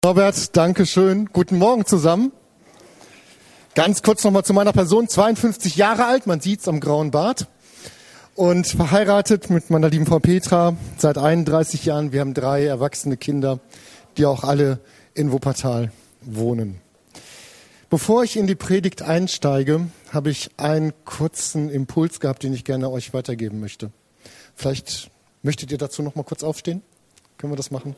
Norbert, danke schön. Guten Morgen zusammen. Ganz kurz nochmal zu meiner Person. 52 Jahre alt, man sieht's am grauen Bart. Und verheiratet mit meiner lieben Frau Petra seit 31 Jahren. Wir haben 3 erwachsene Kinder, die auch alle in Wuppertal wohnen. Bevor ich in die Predigt einsteige, habe ich einen kurzen Impuls gehabt, den ich gerne euch weitergeben möchte. Vielleicht möchtet ihr dazu noch mal kurz aufstehen? Können wir das machen?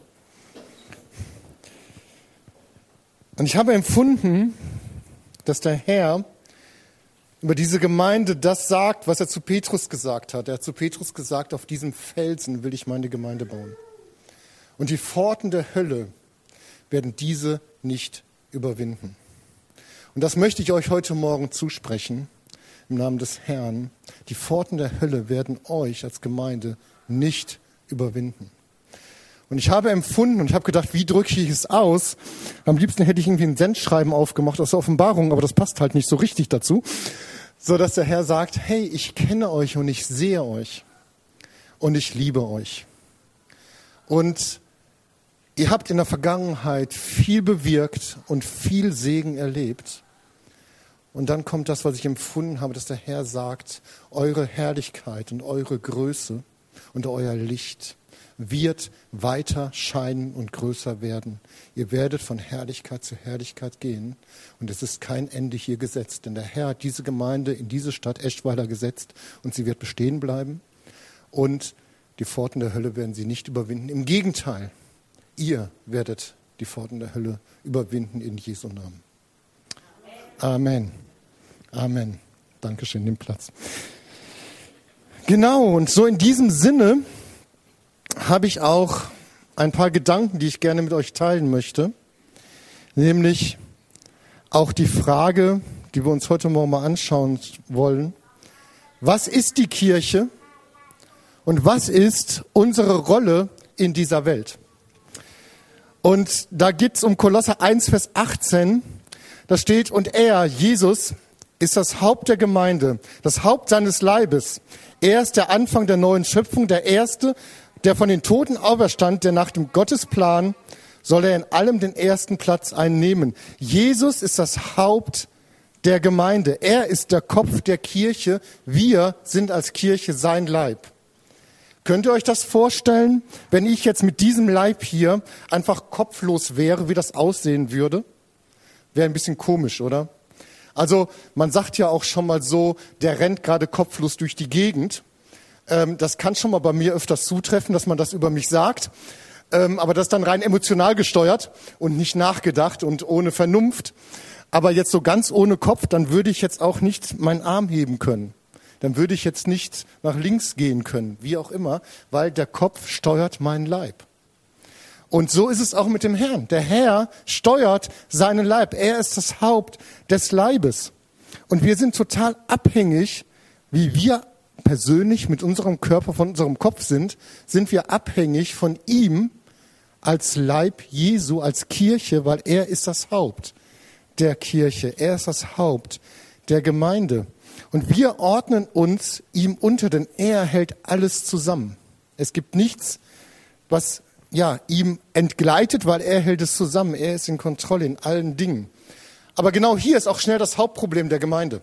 Und ich habe empfunden, dass der Herr über diese Gemeinde das sagt, was er zu Petrus gesagt hat. Er hat zu Petrus gesagt, auf diesem Felsen will ich meine Gemeinde bauen. Und die Pforten der Hölle werden diese nicht überwinden. Und das möchte ich euch heute Morgen zusprechen, im Namen des Herrn. Die Pforten der Hölle werden euch als Gemeinde nicht überwinden. Und ich habe empfunden und ich habe gedacht, wie drücke ich es aus? Am liebsten hätte ich irgendwie ein Sendschreiben aufgemacht aus der Offenbarung, aber das passt halt nicht so richtig dazu. So dass der Herr sagt, hey, ich kenne euch und ich sehe euch und ich liebe euch. Und ihr habt in der Vergangenheit viel bewirkt und viel Segen erlebt. Und dann kommt das, was ich empfunden habe, dass der Herr sagt, eure Herrlichkeit und eure Größe und euer Licht wird weiter scheinen und größer werden. Ihr werdet von Herrlichkeit zu Herrlichkeit gehen und es ist kein Ende hier gesetzt. Denn der Herr hat diese Gemeinde in diese Stadt Eschweiler gesetzt und sie wird bestehen bleiben und die Pforten der Hölle werden sie nicht überwinden. Im Gegenteil, ihr werdet die Pforten der Hölle überwinden in Jesu Namen. Amen. Amen. Dankeschön, nimm Platz. Genau, und so in diesem Sinne habe ich auch ein paar Gedanken, die ich gerne mit euch teilen möchte. Nämlich auch die Frage, die wir uns heute Morgen mal anschauen wollen. Was ist die Kirche und was ist unsere Rolle in dieser Welt? Und da geht es um Kolosser 1, Vers 18. Da steht, und er, Jesus, ist das Haupt der Gemeinde, das Haupt seines Leibes. Er ist der Anfang der neuen Schöpfung, der Erste, der von den Toten auferstand, der nach dem Gottesplan soll er in allem den ersten Platz einnehmen. Jesus ist das Haupt der Gemeinde. Er ist der Kopf der Kirche. Wir sind als Kirche sein Leib. Könnt ihr euch das vorstellen, wenn ich jetzt mit diesem Leib hier einfach kopflos wäre, wie das aussehen würde? Wäre ein bisschen komisch, oder? Also man sagt ja auch schon mal so, der rennt gerade kopflos durch die Gegend. Das kann schon mal bei mir öfters zutreffen, dass man das über mich sagt. Aber das ist dann rein emotional gesteuert und nicht nachgedacht und ohne Vernunft. Aber jetzt so ganz ohne Kopf, dann würde ich jetzt auch nicht meinen Arm heben können. Dann würde ich jetzt nicht nach links gehen können, wie auch immer, weil der Kopf steuert meinen Leib. Und so ist es auch mit dem Herrn. Der Herr steuert seinen Leib. Er ist das Haupt des Leibes. Und wir sind total abhängig, wie wir persönlich mit unserem Körper, von unserem Kopf sind wir abhängig von ihm als Leib Jesu, als Kirche, weil er ist das Haupt der Kirche. Er ist das Haupt der Gemeinde. Und wir ordnen uns ihm unter, denn er hält alles zusammen. Es gibt nichts, was ihm entgleitet, weil er hält es zusammen. Er ist in Kontrolle in allen Dingen. Aber genau hier ist auch schnell das Hauptproblem der Gemeinde.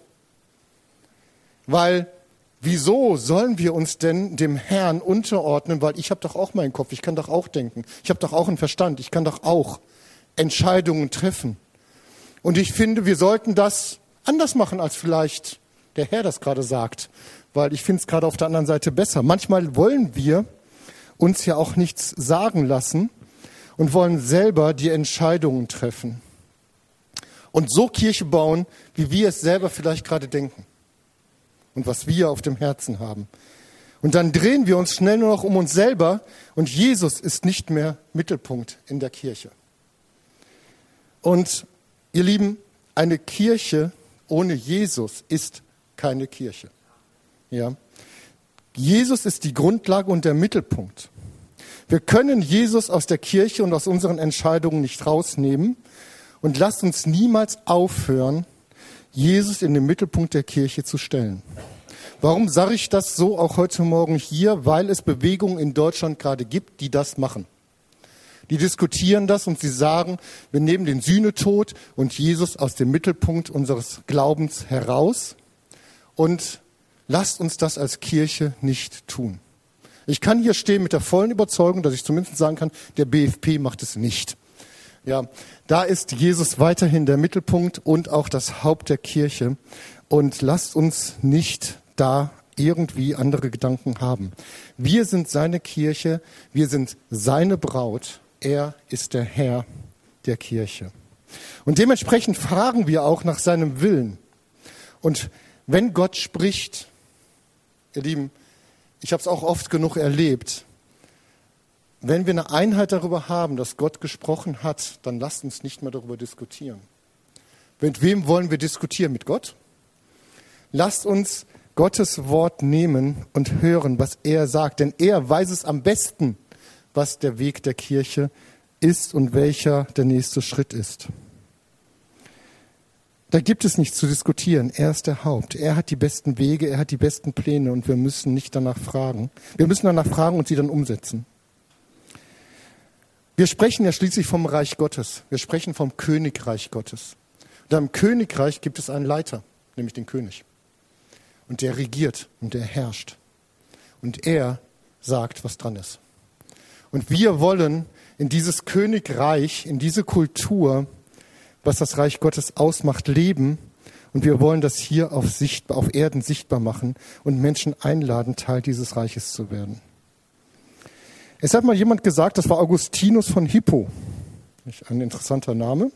Weil wieso sollen wir uns denn dem Herrn unterordnen? Weil ich habe doch auch meinen Kopf, ich kann doch auch denken. Ich habe doch auch einen Verstand, ich kann doch auch Entscheidungen treffen. Und ich finde, wir sollten das anders machen, als vielleicht der Herr das gerade sagt. Weil ich finde es gerade auf der anderen Seite besser. Manchmal wollen wir uns ja auch nichts sagen lassen und wollen selber die Entscheidungen treffen. Und so Kirche bauen, wie wir es selber vielleicht gerade denken. Und was wir auf dem Herzen haben. Und dann drehen wir uns schnell nur noch um uns selber und Jesus ist nicht mehr Mittelpunkt in der Kirche. Und ihr Lieben, eine Kirche ohne Jesus ist keine Kirche. Ja. Jesus ist die Grundlage und der Mittelpunkt. Wir können Jesus aus der Kirche und aus unseren Entscheidungen nicht rausnehmen und lasst uns niemals aufhören, Jesus in den Mittelpunkt der Kirche zu stellen. Warum sage ich das so auch heute Morgen hier? Weil es Bewegungen in Deutschland gerade gibt, die das machen. die diskutieren das und sie sagen, wir nehmen den Sühnetod und Jesus aus dem Mittelpunkt unseres Glaubens heraus und lasst uns das als Kirche nicht tun. Ich kann hier stehen mit der vollen Überzeugung, dass ich zumindest sagen kann, der BFP macht es nicht. Ja, da ist Jesus weiterhin der Mittelpunkt und auch das Haupt der Kirche. Und lasst uns nicht da irgendwie andere Gedanken haben. Wir sind seine Kirche, wir sind seine Braut. Er ist der Herr der Kirche. Und dementsprechend fragen wir auch nach seinem Willen. Und wenn Gott spricht, ihr Lieben, ich habe es auch oft genug erlebt, wenn wir eine Einheit darüber haben, dass Gott gesprochen hat, dann lasst uns nicht mehr darüber diskutieren. Mit wem wollen wir diskutieren? Mit Gott? Lasst uns Gottes Wort nehmen und hören, was er sagt. Denn er weiß es am besten, was der Weg der Kirche ist und welcher der nächste Schritt ist. Da gibt es nichts zu diskutieren. Er ist der Haupt. Er hat die besten Wege, er hat die besten Pläne und wir müssen nicht danach fragen. Wir müssen danach fragen und sie dann umsetzen. Wir sprechen ja schließlich vom Reich Gottes. Wir sprechen vom Königreich Gottes. Und im Königreich gibt es einen Leiter, nämlich den König. Und der regiert und der herrscht. Und er sagt, was dran ist. Und wir wollen in dieses Königreich, in diese Kultur, was das Reich Gottes ausmacht, leben. Und wir wollen das hier auf Erden sichtbar machen und Menschen einladen, Teil dieses Reiches zu werden. Es hat mal jemand gesagt, das war Augustinus von Hippo. Ein interessanter Name.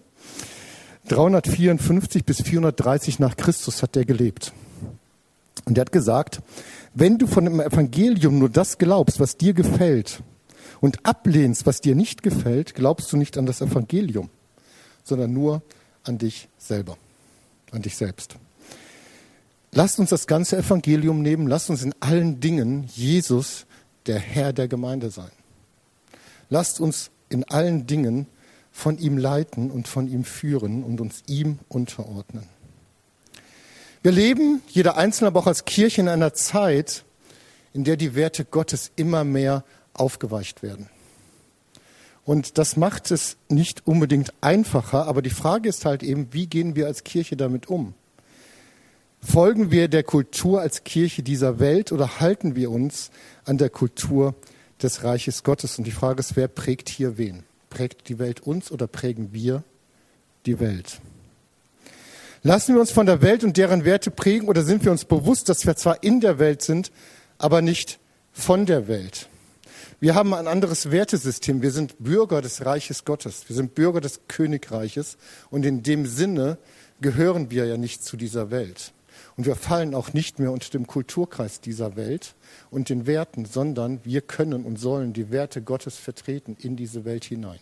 354 bis 430 nach Christus hat der gelebt. Und der hat gesagt, wenn du von dem Evangelium nur das glaubst, was dir gefällt, und ablehnst, was dir nicht gefällt, glaubst du nicht an das Evangelium, sondern nur an dich selber, an dich selbst. Lasst uns das ganze Evangelium nehmen, lasst uns in allen Dingen Jesus, der Herr der Gemeinde, sein. Lasst uns in allen Dingen von ihm leiten und von ihm führen und uns ihm unterordnen. Wir leben, jeder Einzelne, aber auch als Kirche, in einer Zeit, in der die Werte Gottes immer mehr aufgeweicht werden. Und das macht es nicht unbedingt einfacher, aber die Frage ist halt eben, wie gehen wir als Kirche damit um? Folgen wir der Kultur als Kirche dieser Welt oder halten wir uns an der Kultur des Reiches Gottes? Und die Frage ist, wer prägt hier wen? Prägt die Welt uns oder prägen wir die Welt? Lassen wir uns von der Welt und deren Werte prägen oder sind wir uns bewusst, dass wir zwar in der Welt sind, aber nicht von der Welt? Wir haben ein anderes Wertesystem. Wir sind Bürger des Reiches Gottes. Wir sind Bürger des Königreiches. Und in dem Sinne gehören wir ja nicht zu dieser Welt. Und wir fallen auch nicht mehr unter dem Kulturkreis dieser Welt und den Werten, sondern wir können und sollen die Werte Gottes vertreten in diese Welt hinein.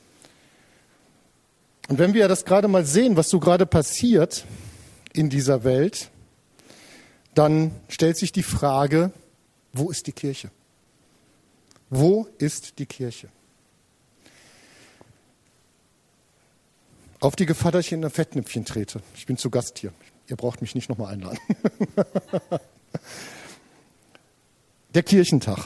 Und wenn wir das gerade mal sehen, was so gerade passiert in dieser Welt, dann stellt sich die Frage, wo ist die Kirche? Wo ist die Kirche? Auf die Gefahr, dass ich in ein Fettnäpfchen trete. Ich bin zu Gast hier. Ihr braucht mich nicht nochmal einladen. Der Kirchentag.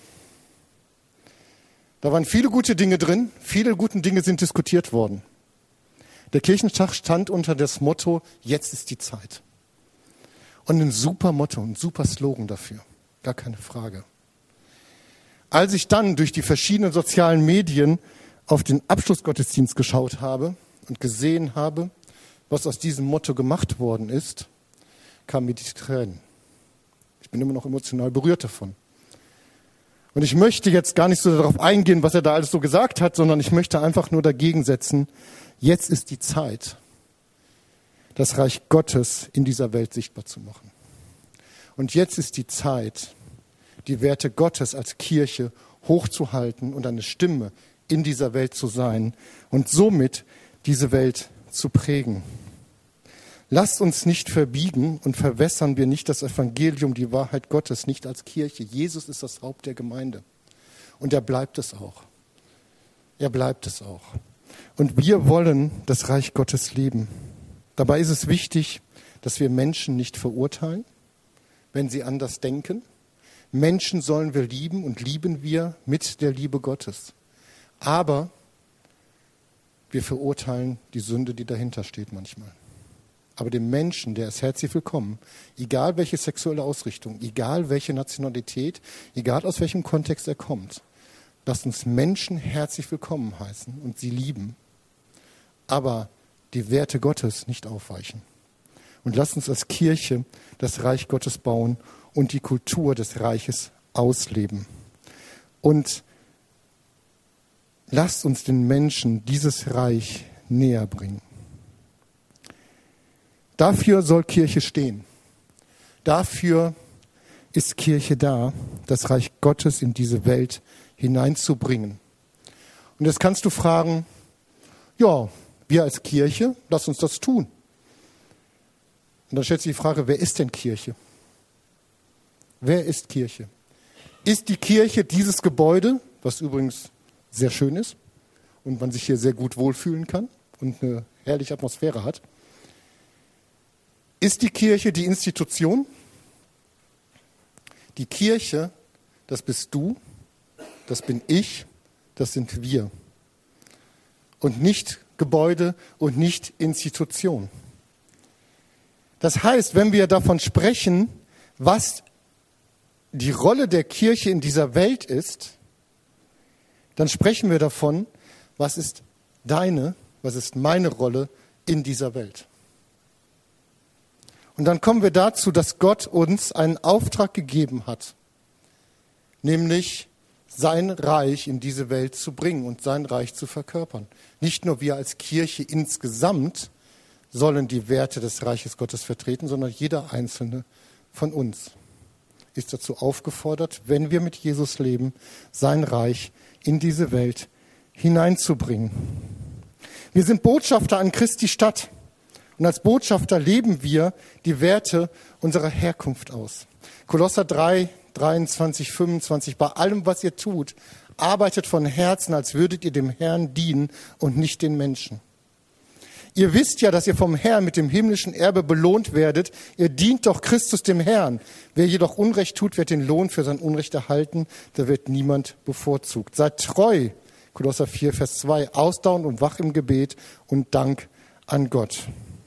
Da waren viele gute Dinge drin. Viele gute Dinge sind diskutiert worden. Der Kirchentag stand unter das Motto, jetzt ist die Zeit. Und ein super Motto, ein super Slogan dafür. Gar keine Frage. Als ich dann durch die verschiedenen sozialen Medien auf den Abschlussgottesdienst geschaut habe und gesehen habe, was aus diesem Motto gemacht worden ist, kamen mir die Tränen. Ich bin immer noch emotional berührt davon. Und ich möchte jetzt gar nicht so darauf eingehen, was er da alles so gesagt hat, sondern ich möchte einfach nur dagegen setzen, jetzt ist die Zeit, das Reich Gottes in dieser Welt sichtbar zu machen. Und jetzt ist die Zeit, die Werte Gottes als Kirche hochzuhalten und eine Stimme in dieser Welt zu sein und somit diese Welt zu prägen. Lasst uns nicht verbiegen und verwässern wir nicht das Evangelium, die Wahrheit Gottes, nicht als Kirche. Jesus ist das Haupt der Gemeinde und er bleibt es auch. Er bleibt es auch. Und wir wollen das Reich Gottes leben. Dabei ist es wichtig, dass wir Menschen nicht verurteilen, wenn sie anders denken. Menschen sollen wir lieben und lieben wir mit der Liebe Gottes. Aber Wir verurteilen die Sünde, die dahinter steht manchmal. Aber dem Menschen, der ist herzlich willkommen, egal welche sexuelle Ausrichtung, egal welche Nationalität, egal aus welchem Kontext er kommt. Lasst uns Menschen herzlich willkommen heißen und sie lieben, aber die Werte Gottes nicht aufweichen. Und lasst uns als Kirche das Reich Gottes bauen und die Kultur des Reiches ausleben. Und lasst uns den Menschen dieses Reich näher bringen. Dafür soll Kirche stehen. Dafür ist Kirche da, das Reich Gottes in diese Welt hineinzubringen. Und jetzt kannst du fragen, ja, wir als Kirche, lass uns das tun. Und dann stellt sich die Frage, wer ist denn Kirche? Wer ist Kirche? Ist die Kirche dieses Gebäude, was übrigens sehr schön ist und man sich hier sehr gut wohlfühlen kann und eine herrliche Atmosphäre hat? Ist die Kirche die Institution? Die Kirche, das bist du, das bin ich, das sind wir. Und nicht Gebäude und nicht Institution. Das heißt, wenn wir davon sprechen, was die Rolle der Kirche in dieser Welt ist, dann sprechen wir davon, was ist meine Rolle in dieser Welt. Und dann kommen wir dazu, dass Gott uns einen Auftrag gegeben hat, nämlich sein Reich in diese Welt zu bringen und sein Reich zu verkörpern. Nicht nur wir als Kirche insgesamt sollen die Werte des Reiches Gottes vertreten, sondern jeder Einzelne von uns ist dazu aufgefordert, wenn wir mit Jesus leben, sein Reich in diese Welt hineinzubringen. Wir sind Botschafter an Christi Stadt. Und als Botschafter leben wir die Werte unserer Herkunft aus. Kolosser 3, 23, 25, bei allem, was ihr tut, arbeitet von Herzen, als würdet ihr dem Herrn dienen und nicht den Menschen. Ihr wisst ja, dass ihr vom Herrn mit dem himmlischen Erbe belohnt werdet. Ihr dient doch Christus dem Herrn. Wer jedoch Unrecht tut, wird den Lohn für sein Unrecht erhalten. Da wird niemand bevorzugt. Seid treu, Kolosser 4, Vers 2, ausdauernd und wach im Gebet und Dank an Gott.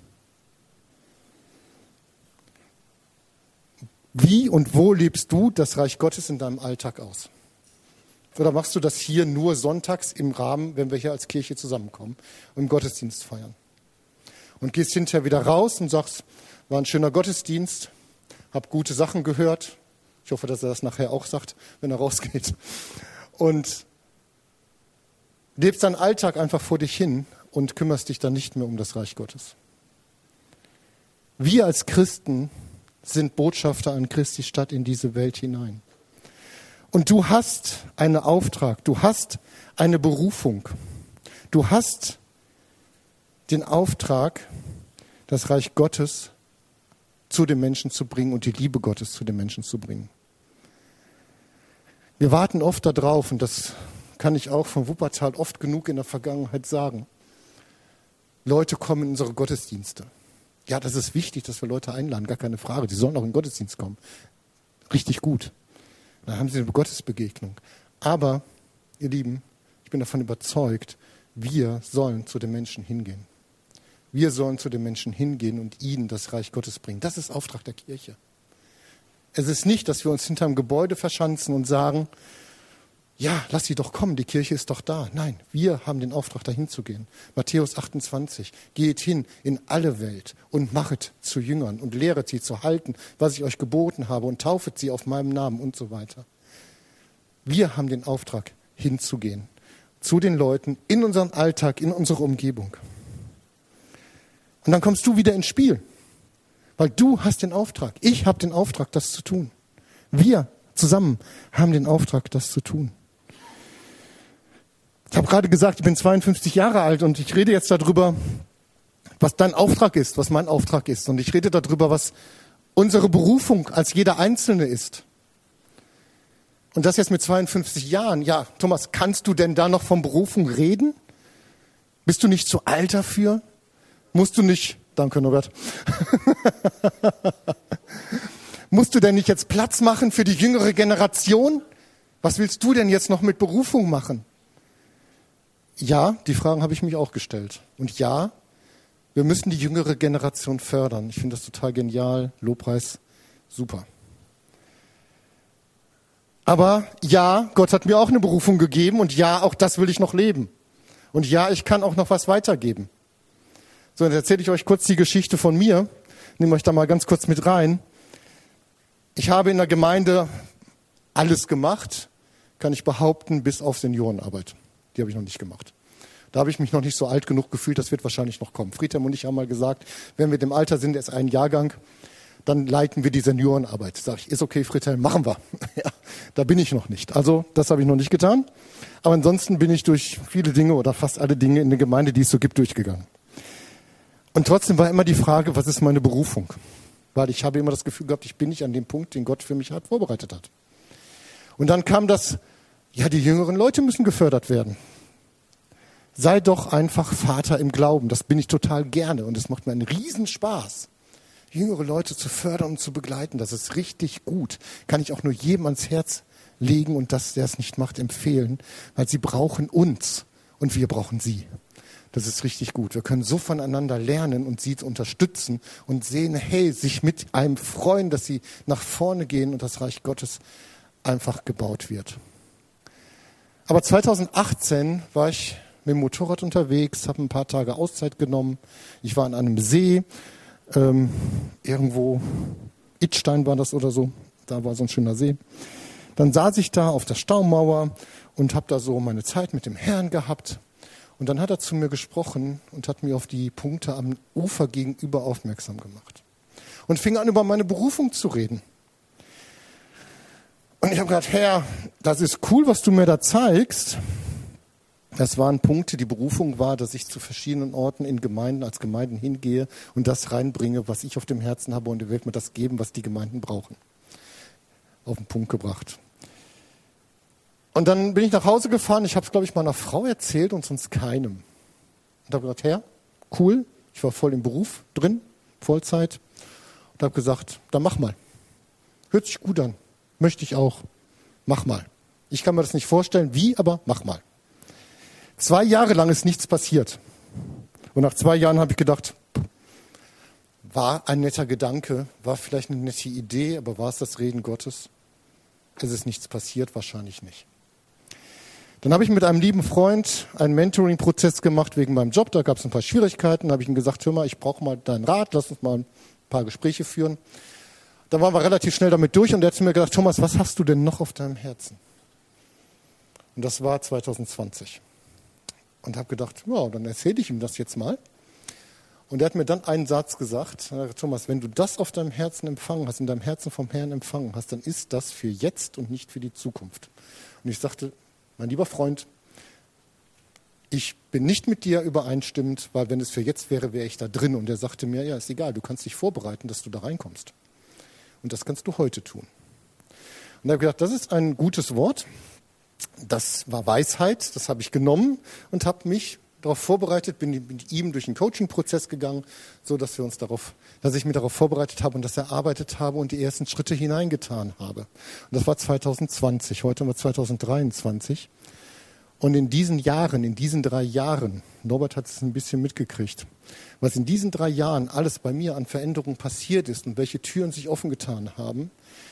Wie und wo lebst du das Reich Gottes in deinem Alltag aus? Oder machst du das hier nur sonntags im Rahmen, wenn wir hier als Kirche zusammenkommen und im Gottesdienst feiern? Und gehst hinterher wieder raus und sagst, war ein schöner Gottesdienst, hab gute Sachen gehört. Ich hoffe, dass er das nachher auch sagt, wenn er rausgeht. Und lebst deinen Alltag einfach vor dich hin und kümmerst dich dann nicht mehr um das Reich Gottes. Wir als Christen sind Botschafter an Christi Stadt in diese Welt hinein. Und du hast einen Auftrag, du hast eine Berufung, du hast den Auftrag, das Reich Gottes zu den Menschen zu bringen und die Liebe Gottes zu den Menschen zu bringen. Wir warten oft darauf, und das kann ich auch von Wuppertal oft genug in der Vergangenheit sagen. Leute kommen in unsere Gottesdienste. Ja, das ist wichtig, dass wir Leute einladen, gar keine Frage. Die sollen auch in den Gottesdienst kommen. Richtig gut. Dann haben sie eine Gottesbegegnung. Aber, ihr Lieben, ich bin davon überzeugt, wir sollen zu den Menschen hingehen. Wir sollen zu den Menschen hingehen und ihnen das Reich Gottes bringen. Das ist Auftrag der Kirche. Es ist nicht, dass wir uns hinterm Gebäude verschanzen und sagen, ja, lass sie doch kommen, die Kirche ist doch da. Nein, wir haben den Auftrag, dahin zu gehen. Matthäus 28, geht hin in alle Welt und machet zu Jüngern und lehret sie zu halten, was ich euch geboten habe und taufet sie auf meinem Namen und so weiter. Wir haben den Auftrag, hinzugehen zu den Leuten in unseren Alltag, in unsere Umgebung. Und dann kommst du wieder ins Spiel, weil du hast den Auftrag. Ich habe den Auftrag, das zu tun. Wir zusammen haben den Auftrag, das zu tun. Ich habe gerade gesagt, ich bin 52 Jahre alt und ich rede jetzt darüber, was dein Auftrag ist, was mein Auftrag ist. Und ich rede darüber, was unsere Berufung als jeder Einzelne ist. Und das jetzt mit 52 Jahren. Ja, Thomas, kannst du denn da noch von Berufung reden? Bist du nicht zu alt dafür? Musst du nicht, danke Norbert, musst du denn nicht jetzt Platz machen für die jüngere Generation? Was willst du denn jetzt noch mit Berufung machen? ja, die Fragen habe ich mich auch gestellt. Und ja, wir müssen die jüngere Generation fördern. Ich finde das total genial. Lobpreis, super. Aber ja, Gott hat mir auch eine Berufung gegeben und ja, auch das will ich noch leben. Und ja, ich kann auch noch was weitergeben. So, jetzt erzähle ich euch kurz die Geschichte von mir. Nehme euch da mal ganz kurz mit rein. Ich habe in der Gemeinde alles gemacht, kann ich behaupten, bis auf Seniorenarbeit. Die habe ich noch nicht gemacht. Da habe ich mich noch nicht so alt genug gefühlt, das wird wahrscheinlich noch kommen. Friedhelm und ich haben mal gesagt, wenn wir im Alter sind, erst ein Jahrgang, dann leiten wir die Seniorenarbeit. Sag ich, ist okay, Friedhelm, machen wir. Ja, da bin ich noch nicht. Also das habe ich noch nicht getan. Aber ansonsten bin ich durch viele Dinge oder fast alle Dinge in der Gemeinde, die es so gibt, durchgegangen. Und trotzdem war immer die Frage, was ist meine Berufung? Weil ich habe immer das Gefühl gehabt, ich bin nicht an dem Punkt, den Gott für mich vorbereitet hat. Und dann kam das, ja, die jüngeren Leute müssen gefördert werden. Sei doch einfach Vater im Glauben. Das bin ich total gerne und es macht mir einen Riesenspaß, jüngere Leute zu fördern und zu begleiten. Das ist richtig gut. Kann ich auch nur jedem ans Herz legen und dass der es nicht macht, empfehlen, weil sie brauchen uns und wir brauchen sie. Das ist richtig gut. Wir können so voneinander lernen und sie unterstützen und sehen, hey, sich mit einem freuen, dass sie nach vorne gehen und das Reich Gottes einfach gebaut wird. Aber 2018 war ich mit dem Motorrad unterwegs, habe ein paar Tage Auszeit genommen. Ich war an einem See, irgendwo, Idstein war das oder so, da war so ein schöner See. Dann saß ich da auf der Staumauer und habe da so meine Zeit mit dem Herrn gehabt. Und dann hat er zu mir gesprochen und hat mir auf die Punkte am Ufer gegenüber aufmerksam gemacht. Und fing an, über meine Berufung zu reden. Und ich habe gedacht, Herr, das ist cool, was du mir da zeigst. Das waren Punkte, die Berufung war, dass ich zu verschiedenen Orten in Gemeinden, als Gemeinden hingehe und das reinbringe, was ich auf dem Herzen habe und er wird mir das geben, was die Gemeinden brauchen. Auf den Punkt gebracht. Und dann bin ich nach Hause gefahren, ich habe es, glaube ich, meiner Frau erzählt und sonst keinem. Und habe gesagt, Herr, cool, ich war voll im Beruf drin, Vollzeit. Und habe gesagt, dann mach mal. Hört sich gut an, möchte ich auch. Mach mal. Ich kann mir das nicht vorstellen, wie, aber mach mal. 2 Jahre lang ist nichts passiert. Und nach 2 Jahren habe ich gedacht, war ein netter Gedanke, war vielleicht eine nette Idee, aber war es das Reden Gottes? Es ist nichts passiert, wahrscheinlich nicht. Dann habe ich mit einem lieben Freund einen Mentoring-Prozess gemacht wegen meinem Job. Da gab es ein paar Schwierigkeiten. Da habe ich ihm gesagt, hör mal, ich brauche mal deinen Rat, lass uns mal ein paar Gespräche führen. Da waren wir relativ schnell damit durch und er hat zu mir gesagt, Thomas, was hast du denn noch auf deinem Herzen? Und das war 2020. Und habe gedacht, ja, dann erzähle ich ihm das jetzt mal. Und er hat mir dann einen Satz gesagt, Thomas, wenn du das auf deinem Herzen empfangen hast, in deinem Herzen vom Herrn empfangen hast, dann ist das für jetzt und nicht für die Zukunft. Und ich sagte, mein lieber Freund, ich bin nicht mit dir übereinstimmend, weil wenn es für jetzt wäre, wäre ich da drin. Und er sagte mir, ja, ist egal, du kannst dich vorbereiten, dass du da reinkommst. Und das kannst du heute tun. Und er hat gedacht, das ist ein gutes Wort. Das war Weisheit, das habe ich genommen und habe mich darauf vorbereitet, bin mit ihm durch einen Coaching-Prozess gegangen, so dass ich mich darauf vorbereitet habe und das erarbeitet habe und die ersten Schritte hineingetan habe. Und das war 2020, heute haben wir 2023. Und in diesen 3 Jahren, Norbert hat es ein bisschen mitgekriegt, was in diesen 3 Jahren alles bei mir an Veränderungen passiert ist und welche Türen sich offen getan haben,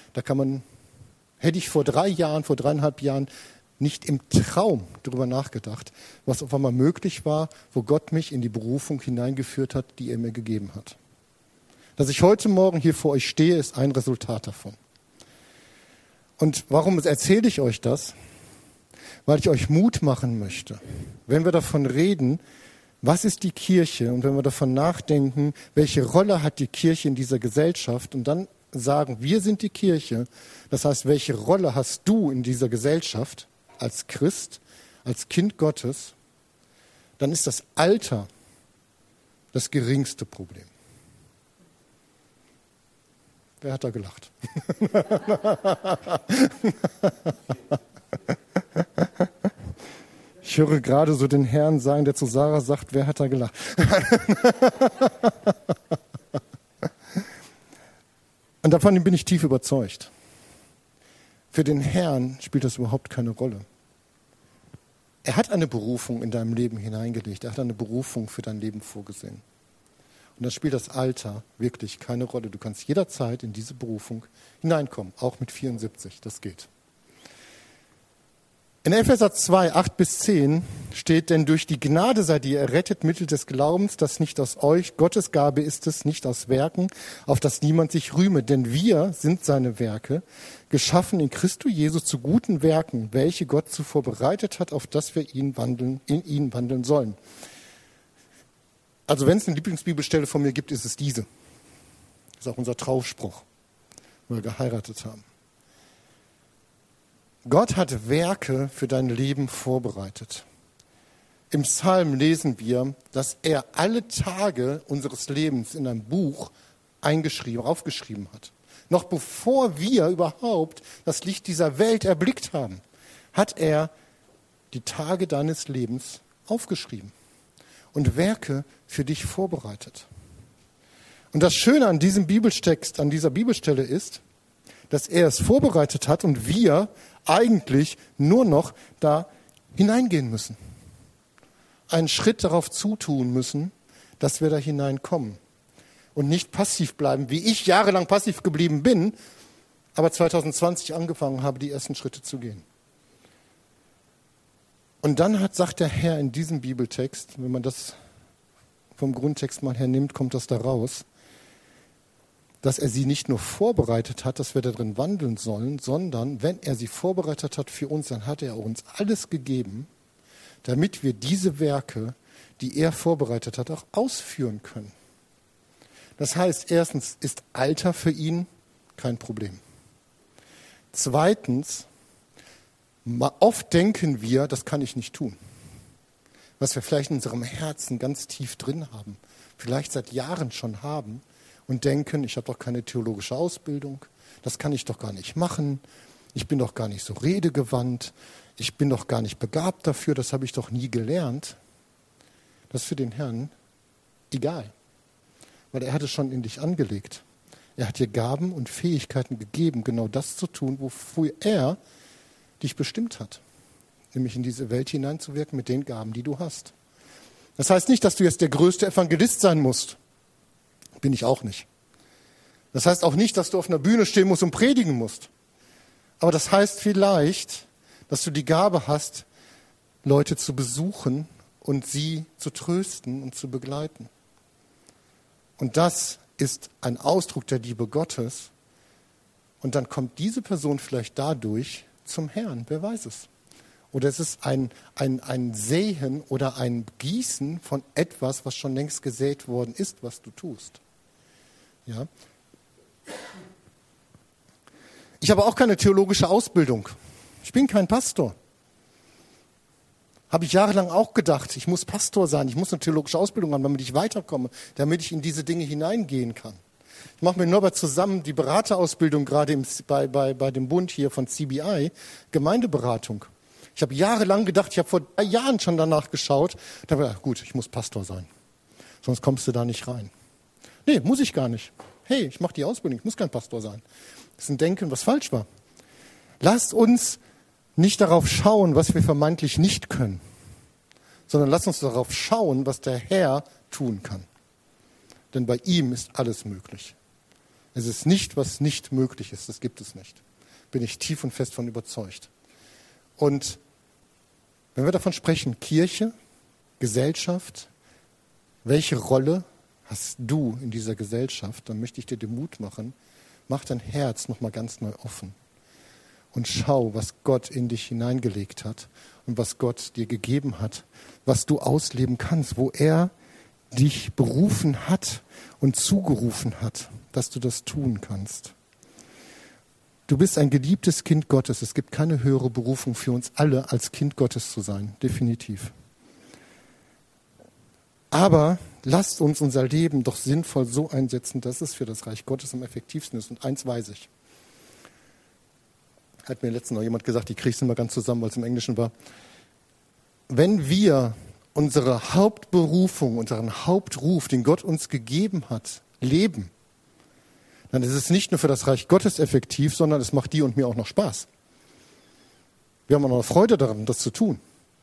hätte ich vor 3,5 Jahren nicht im Traum darüber nachgedacht, was auf einmal möglich war, wo Gott mich in die Berufung hineingeführt hat, die er mir gegeben hat. Dass ich heute Morgen hier vor euch stehe, ist ein Resultat davon. Und warum erzähle ich euch das? Weil ich euch Mut machen möchte. Wenn wir davon reden, was ist die Kirche? Und wenn wir davon nachdenken, welche Rolle hat die Kirche in dieser Gesellschaft? Und dann sagen, wir sind die Kirche. Das heißt, welche Rolle hast du in dieser Gesellschaft als Christ, als Kind Gottes? Dann ist das Alter das geringste Problem. Wer hat da gelacht? Ich höre gerade so den Herrn sagen, der zu Sarah sagt, wer hat da gelacht? Und davon bin ich tief überzeugt. Für den Herrn spielt das überhaupt keine Rolle. Er hat eine Berufung in deinem Leben hineingelegt. Er hat eine Berufung für dein Leben vorgesehen. Und dann spielt das Alter wirklich keine Rolle. Du kannst jederzeit in diese Berufung hineinkommen, auch mit 74. Das geht. In Epheser 2, 8-10 steht, denn durch die Gnade seid ihr errettet mittels des Glaubens, das nicht aus euch, Gottes Gabe ist es, nicht aus Werken, auf das niemand sich rühme. Denn wir sind seine Werke, geschaffen in Christo Jesus zu guten Werken, welche Gott zuvor bereitet hat, auf dass wir in ihn wandeln sollen. Also wenn es eine Lieblingsbibelstelle von mir gibt, ist es diese. Das ist auch unser Trauspruch, wo wir geheiratet haben. Gott hat Werke für dein Leben vorbereitet. Im Psalm lesen wir, dass er alle Tage unseres Lebens in einem Buch aufgeschrieben hat. Noch bevor wir überhaupt das Licht dieser Welt erblickt haben, hat er die Tage deines Lebens aufgeschrieben und Werke für dich vorbereitet. Und das Schöne an diesem Bibeltext, an dieser Bibelstelle ist, dass er es vorbereitet hat und wir eigentlich nur noch da hineingehen müssen. Einen Schritt darauf zutun müssen, dass wir da hineinkommen. Und nicht passiv bleiben, wie ich jahrelang passiv geblieben bin, aber 2020 angefangen habe, die ersten Schritte zu gehen. Und dann sagt der Herr in diesem Bibeltext, wenn man das vom Grundtext mal hernimmt, kommt das da raus, dass er sie nicht nur vorbereitet hat, dass wir darin wandeln sollen, sondern wenn er sie vorbereitet hat für uns, dann hat er uns alles gegeben, damit wir diese Werke, die er vorbereitet hat, auch ausführen können. Das heißt, erstens ist Alter für ihn kein Problem. Zweitens, oft denken wir, das kann ich nicht tun. Was wir vielleicht in unserem Herzen ganz tief drin haben, vielleicht seit Jahren schon haben, und denken, ich habe doch keine theologische Ausbildung, das kann ich doch gar nicht machen, ich bin doch gar nicht so redegewandt, ich bin doch gar nicht begabt dafür, das habe ich doch nie gelernt. Das ist für den Herrn egal, weil er hat es schon in dich angelegt. Er hat dir Gaben und Fähigkeiten gegeben, genau das zu tun, wofür er dich bestimmt hat, nämlich in diese Welt hineinzuwirken mit den Gaben, die du hast. Das heißt nicht, dass du jetzt der größte Evangelist sein musst. Bin ich auch nicht. Das heißt auch nicht, dass du auf einer Bühne stehen musst und predigen musst. Aber das heißt vielleicht, dass du die Gabe hast, Leute zu besuchen und sie zu trösten und zu begleiten. Und das ist ein Ausdruck der Liebe Gottes. Und dann kommt diese Person vielleicht dadurch zum Herrn, wer weiß es. Oder es ist ein Säen oder ein Gießen von etwas, was schon längst gesät worden ist, was du tust. Ja. Ich habe auch keine theologische Ausbildung. Ich bin kein Pastor. Habe ich jahrelang auch gedacht, ich muss Pastor sein, ich muss eine theologische Ausbildung haben, damit ich weiterkomme, damit ich in diese Dinge hineingehen kann. Ich mache mit Norbert zusammen die Beraterausbildung gerade bei dem Bund hier von CBI, Gemeindeberatung. Ich habe jahrelang gedacht, ich habe vor 3 Jahren schon danach geschaut, da habe ich gedacht, gut, ich muss Pastor sein, sonst kommst du da nicht rein. Nee, muss ich gar nicht. Hey, ich mache die Ausbildung, ich muss kein Pastor sein. Das ist ein Denken, was falsch war. Lasst uns nicht darauf schauen, was wir vermeintlich nicht können, sondern lasst uns darauf schauen, was der Herr tun kann. Denn bei ihm ist alles möglich. Es ist nicht, was nicht möglich ist, das gibt es nicht. Bin ich tief und fest von überzeugt. Und wenn wir davon sprechen, Kirche, Gesellschaft, welche Rolle hast du in dieser Gesellschaft, dann möchte ich dir den Mut machen, mach dein Herz nochmal ganz neu offen und schau, was Gott in dich hineingelegt hat und was Gott dir gegeben hat, was du ausleben kannst, wo er dich berufen hat und zugerufen hat, dass du das tun kannst. Du bist ein geliebtes Kind Gottes. Es gibt keine höhere Berufung für uns alle, als Kind Gottes zu sein, definitiv. Aber lasst uns unser Leben doch sinnvoll so einsetzen, dass es für das Reich Gottes am effektivsten ist. Und eins weiß ich. Hat mir letztens noch jemand gesagt, ich kriege es nicht mal ganz zusammen, weil es im Englischen war. Wenn wir unsere Hauptberufung, unseren Hauptruf, den Gott uns gegeben hat, leben, dann ist es nicht nur für das Reich Gottes effektiv, sondern es macht dir und mir auch noch Spaß. Wir haben auch noch Freude daran, das zu tun.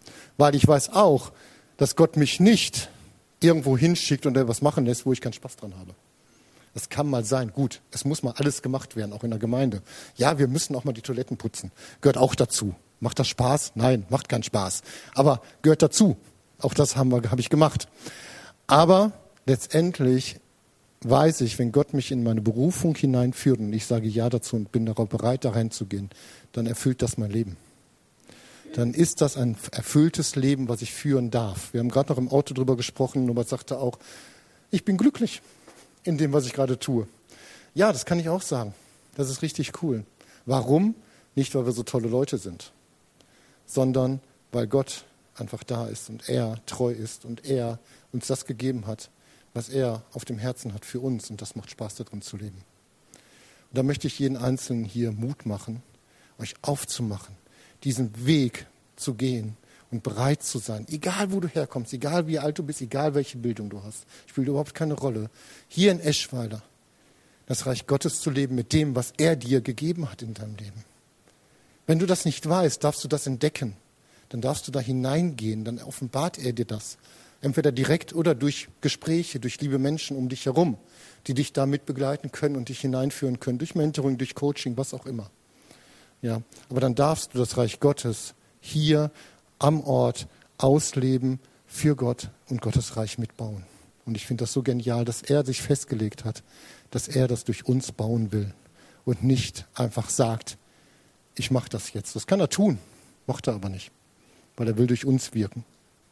weil ich weiß auch, dass Gott mich nicht irgendwo hinschickt und etwas machen lässt, wo ich keinen Spaß dran habe. Das kann mal sein. Gut, es muss mal alles gemacht werden, auch in der Gemeinde. Ja, wir müssen auch mal die Toiletten putzen. Gehört auch dazu. Macht das Spaß? Nein, macht keinen Spaß. Aber gehört dazu. Auch das habe ich gemacht. Aber letztendlich weiß ich, wenn Gott mich in meine Berufung hineinführt und ich sage ja dazu und bin darauf bereit, da reinzugehen, dann erfüllt das mein Leben. Dann ist das ein erfülltes Leben, was ich führen darf. Wir haben gerade noch im Auto drüber gesprochen, Norbert sagte auch, ich bin glücklich in dem, was ich gerade tue. Ja, das kann ich auch sagen. Das ist richtig cool. Warum? Nicht, weil wir so tolle Leute sind, sondern weil Gott einfach da ist und er treu ist und er uns das gegeben hat, was er auf dem Herzen hat für uns, und das macht Spaß, darin zu leben. Und da möchte ich jeden Einzelnen hier Mut machen, euch aufzumachen, diesen Weg zu gehen und bereit zu sein, egal wo du herkommst, egal wie alt du bist, egal welche Bildung du hast, spielt überhaupt keine Rolle, hier in Eschweiler das Reich Gottes zu leben mit dem, was er dir gegeben hat in deinem Leben. Wenn du das nicht weißt, darfst du das entdecken, dann darfst du da hineingehen, dann offenbart er dir das. Entweder direkt oder durch Gespräche, durch liebe Menschen um dich herum, die dich da mit begleiten können und dich hineinführen können, durch Mentoring, durch Coaching, was auch immer. Ja, aber dann darfst du das Reich Gottes hier am Ort ausleben für Gott und Gottes Reich mitbauen. Und ich finde das so genial, dass er sich festgelegt hat, dass er das durch uns bauen will und nicht einfach sagt, ich mache das jetzt. Das kann er tun, macht er aber nicht, weil er will durch uns wirken.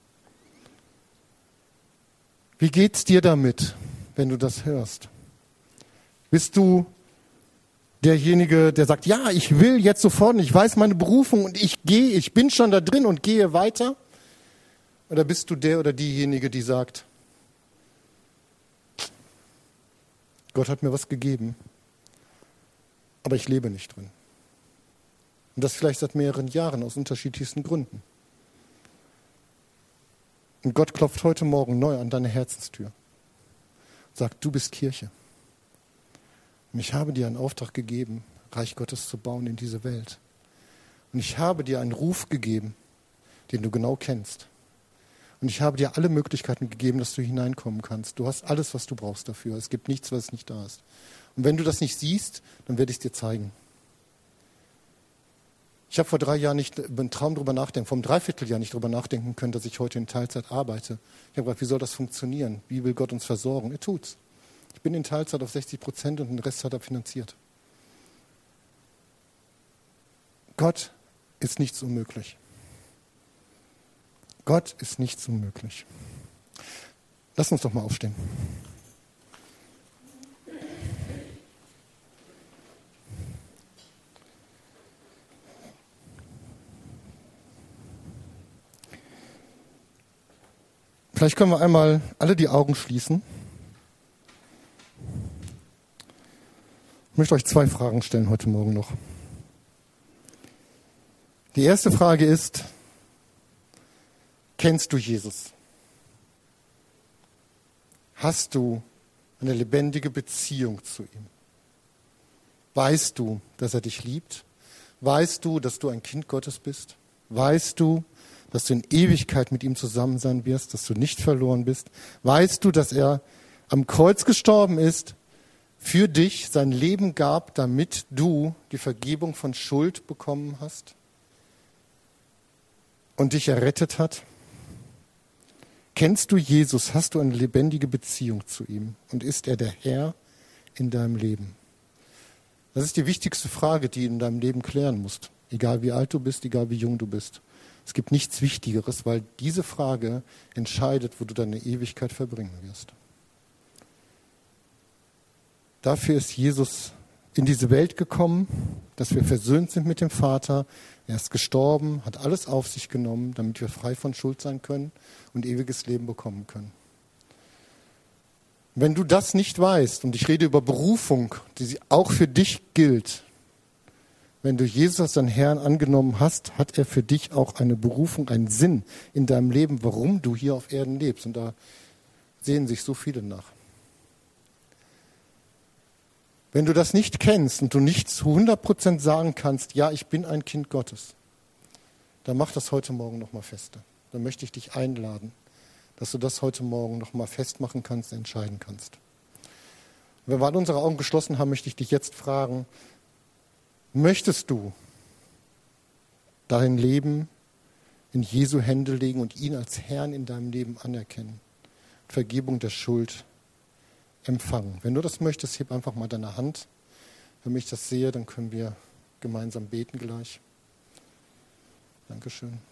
Wie geht's dir damit, wenn du das hörst? Bist du derjenige, der sagt, ja, ich will jetzt sofort, ich weiß meine Berufung und ich bin schon da drin und gehe weiter? Oder bist du der oder diejenige, die sagt, Gott hat mir was gegeben, aber ich lebe nicht drin. Und das vielleicht seit mehreren Jahren aus unterschiedlichsten Gründen. Und Gott klopft heute Morgen neu an deine Herzenstür und sagt, du bist Kirche. Und ich habe dir einen Auftrag gegeben, Reich Gottes zu bauen in diese Welt. Und ich habe dir einen Ruf gegeben, den du genau kennst. Und ich habe dir alle Möglichkeiten gegeben, dass du hineinkommen kannst. Du hast alles, was du brauchst dafür. Es gibt nichts, was nicht da ist. Und wenn du das nicht siehst, dann werde ich es dir zeigen. Ich habe vor 3 Jahren nicht über einen Traum drüber nachdenken, vor einem Dreivierteljahr nicht drüber nachdenken können, dass ich heute in Teilzeit arbeite. Ich habe gedacht, wie soll das funktionieren? Wie will Gott uns versorgen? Er tut's. Ich bin in Teilzeit auf 60% und den Rest hat er finanziert. Gott ist nichts unmöglich. Gott ist nichts unmöglich. Lass uns doch mal aufstehen. Vielleicht können wir einmal alle die Augen schließen. Ich möchte euch 2 Fragen stellen heute Morgen noch. Die erste Frage ist, kennst du Jesus? Hast du eine lebendige Beziehung zu ihm? Weißt du, dass er dich liebt? Weißt du, dass du ein Kind Gottes bist? Weißt du, dass du in Ewigkeit mit ihm zusammen sein wirst, dass du nicht verloren bist? Weißt du, dass er am Kreuz gestorben ist, für dich sein Leben gab, damit du die Vergebung von Schuld bekommen hast und dich errettet hat? Kennst du Jesus? Hast du eine lebendige Beziehung zu ihm? Und ist er der Herr in deinem Leben? Das ist die wichtigste Frage, die du in deinem Leben klären musst. Egal wie alt du bist, egal wie jung du bist. Es gibt nichts Wichtigeres, weil diese Frage entscheidet, wo du deine Ewigkeit verbringen wirst. Dafür ist Jesus in diese Welt gekommen, dass wir versöhnt sind mit dem Vater. Er ist gestorben, hat alles auf sich genommen, damit wir frei von Schuld sein können und ewiges Leben bekommen können. Wenn du das nicht weißt, und ich rede über Berufung, die auch für dich gilt, wenn du Jesus als deinen Herrn angenommen hast, hat er für dich auch eine Berufung, einen Sinn in deinem Leben, warum du hier auf Erden lebst. Und da sehen sich so viele nach. Wenn du das nicht kennst und du nicht zu 100% sagen kannst, ja, ich bin ein Kind Gottes, dann mach das heute Morgen nochmal fester. dann möchte ich dich einladen, dass du das heute Morgen nochmal festmachen kannst, entscheiden kannst. Und wenn wir alle unsere Augen geschlossen haben, möchte ich dich jetzt fragen, möchtest du dein Leben in Jesu Hände legen und ihn als Herrn in deinem Leben anerkennen? Vergebung der Schuld empfangen. Wenn du das möchtest, heb einfach mal deine Hand. Wenn ich das sehe, dann können wir gemeinsam beten gleich. Dankeschön.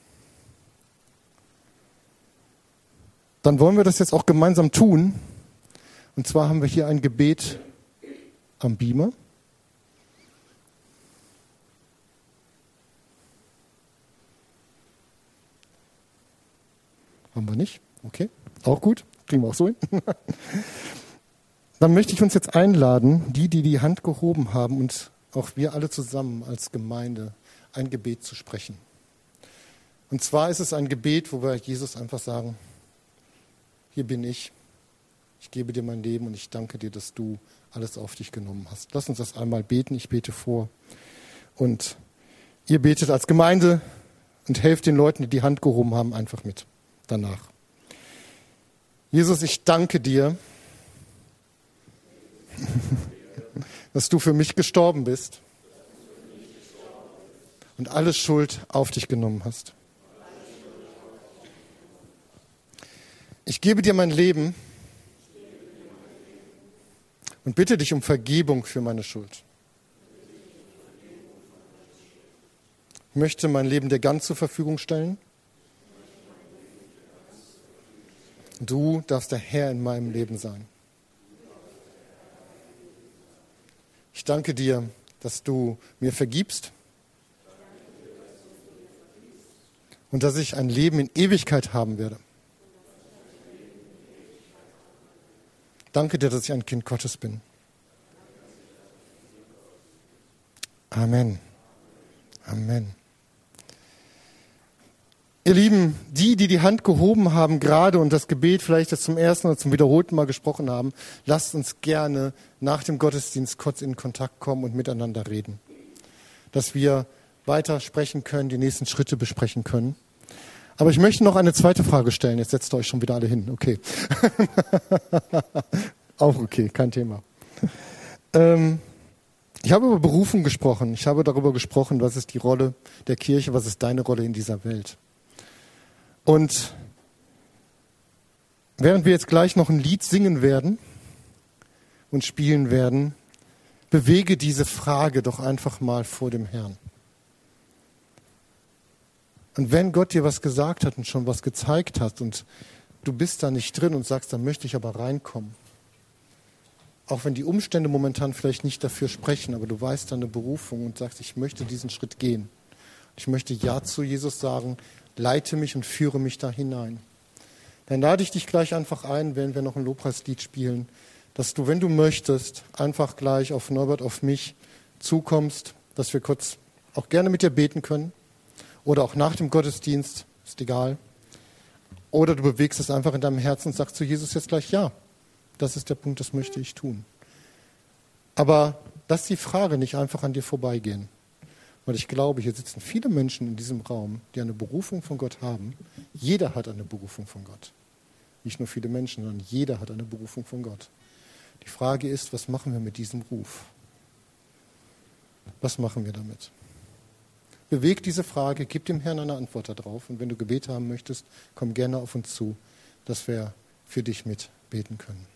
Dann wollen wir das jetzt auch gemeinsam tun. Und zwar haben wir hier ein Gebet am Beamer. Haben wir nicht? Okay, auch gut. Kriegen wir auch so hin. Dann möchte ich uns jetzt einladen, die Hand gehoben haben und auch wir alle zusammen als Gemeinde ein Gebet zu sprechen. Und zwar ist es ein Gebet, wo wir Jesus einfach sagen, hier bin ich gebe dir mein Leben und ich danke dir, dass du alles auf dich genommen hast. Lass uns das einmal beten, ich bete vor. Und ihr betet als Gemeinde und helft den Leuten, die die Hand gehoben haben, einfach mit danach. Jesus, ich danke dir, dass du für mich gestorben bist und alle Schuld auf dich genommen hast. Ich gebe dir mein Leben und bitte dich um Vergebung für meine Schuld. Ich möchte mein Leben dir ganz zur Verfügung stellen. Du darfst der Herr in meinem Leben sein. Ich danke dir, dass du mir vergibst und dass ich ein Leben in Ewigkeit haben werde. Danke dir, dass ich ein Kind Gottes bin. Amen. Amen. Ihr Lieben, die Hand gehoben haben gerade und das Gebet vielleicht jetzt zum ersten oder zum wiederholten Mal gesprochen haben, lasst uns gerne nach dem Gottesdienst kurz in Kontakt kommen und miteinander reden. Dass wir weiter sprechen können, die nächsten Schritte besprechen können. Aber ich möchte noch eine zweite Frage stellen. Jetzt setzt ihr euch schon wieder alle hin. Okay. Auch okay, kein Thema. Ich habe über Berufung gesprochen. Ich habe darüber gesprochen, was ist die Rolle der Kirche, was ist deine Rolle in dieser Welt. Und während wir jetzt gleich noch ein Lied singen werden und spielen werden, bewege diese Frage doch einfach mal vor dem Herrn. Und wenn Gott dir was gesagt hat und schon was gezeigt hat und du bist da nicht drin und sagst, da möchte ich aber reinkommen, auch wenn die Umstände momentan vielleicht nicht dafür sprechen, aber du weißt deine Berufung und sagst, ich möchte diesen Schritt gehen. Ich möchte Ja zu Jesus sagen, leite mich und führe mich da hinein. Dann lade ich dich gleich einfach ein, während wir noch ein Lobpreislied spielen, dass du, wenn du möchtest, einfach gleich auf Norbert, auf mich zukommst, dass wir kurz auch gerne mit dir beten können. Oder auch nach dem Gottesdienst, ist egal. Oder du bewegst es einfach in deinem Herzen und sagst zu Jesus jetzt gleich, ja, das ist der Punkt, das möchte ich tun. Aber lass die Frage nicht einfach an dir vorbeigehen. Weil ich glaube, hier sitzen viele Menschen in diesem Raum, die eine Berufung von Gott haben. Jeder hat eine Berufung von Gott. Nicht nur viele Menschen, sondern jeder hat eine Berufung von Gott. Die Frage ist, was machen wir mit diesem Ruf? Was machen wir damit? Beweg diese Frage, gib dem Herrn eine Antwort darauf. Und wenn du Gebet haben möchtest, komm gerne auf uns zu, dass wir für dich mit beten können.